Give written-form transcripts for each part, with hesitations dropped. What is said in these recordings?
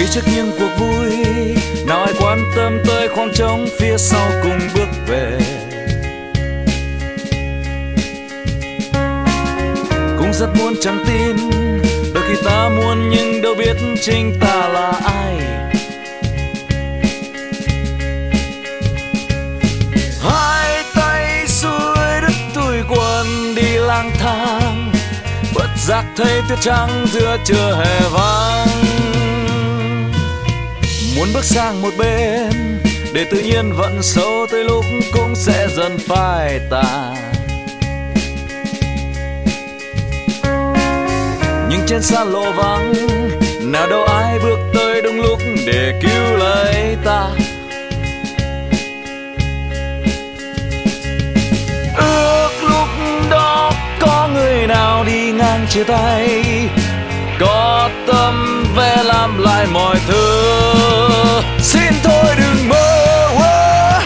trước những cuộc vui, nào ai quan tâm tới khoảng trống phía sau cùng bước về. Cũng rất muốn chẳng tin, đôi khi ta muốn nhưng đâu biết chính ta là ai. Hai tay xuôi đứt tủi quần đi lang thang, bất giác thấy tuyết trắng giữa trưa hè vắng. Muốn bước sang một bên để tự nhiên vận sâu tới lúc cũng sẽ dần phai tàn. Nhưng trên xa lộ vắng, nào đâu ai bước tới đúng lúc để cứu lấy ta. Ước lúc đó có người nào đi ngang chia tay, có tâm vẽ làm lại mọi thứ. Xin thôi đừng mơ quá,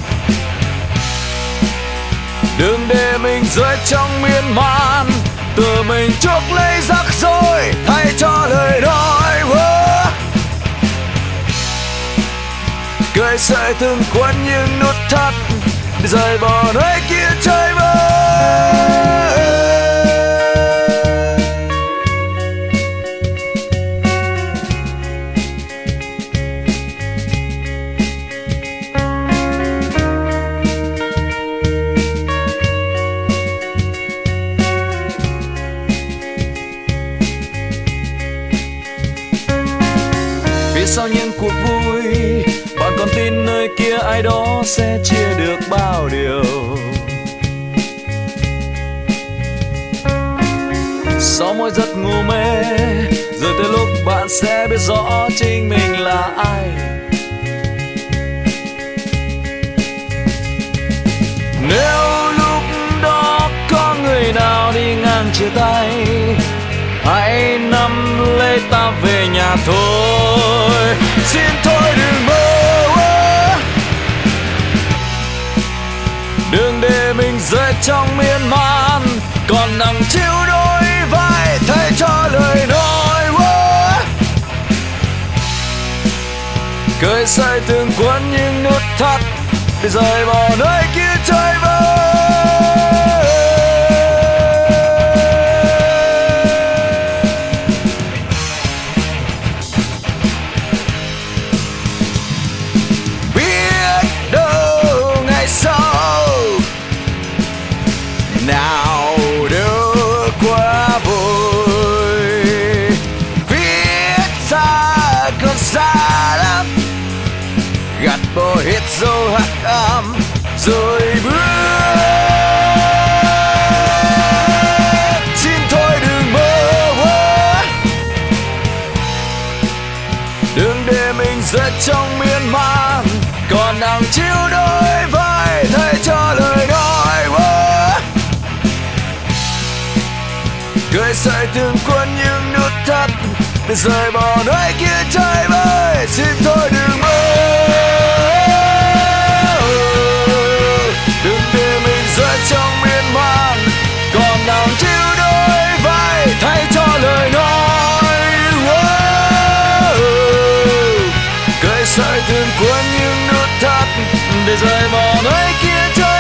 đừng để mình rơi trong miên man, tự mình chuốc lấy rắc rối thay cho lời nói. Cười sợi từng quấn những nút thắt để rời bỏ nơi kia chơi vơi. Sau những cuộc vui, bạn còn tin nơi kia ai đó sẽ chia được bao điều. Sau mỗi giấc ngủ mê, rồi tới lúc bạn sẽ biết rõ chính mình là ai. Nếu lúc đó có người nào đi ngang chia tay, hãy nắm lấy ta về nhà thôi. Xin thôi đừng mơ quá, đừng để mình rơi trong miên man, còn nặng chịu đôi vai thay cho lời nói quá. Cười sợi từng quấn những nút thắt để rời bỏ nơi kia chơi vơi. Nào đưa qua vội, viết xa còn xa lắm, gạt bỏ hết dấu hắc ám rồi bước. Xin thôi đừng mơ quá, đừng để mình rơi trong miên man, còn đang chịu đôi vai thay cho lời nói quá. Cười sợi từng quấn những nút thắt để rời bỏ nơi kia chơi vơi. Xin thôi đừng mơ, đừng để mình rơi trong miên man, còn đang chịu đôi vai thay cho lời nói. Cười sợi từng quấn những nút thắt để rời bỏ nơi kia chơi.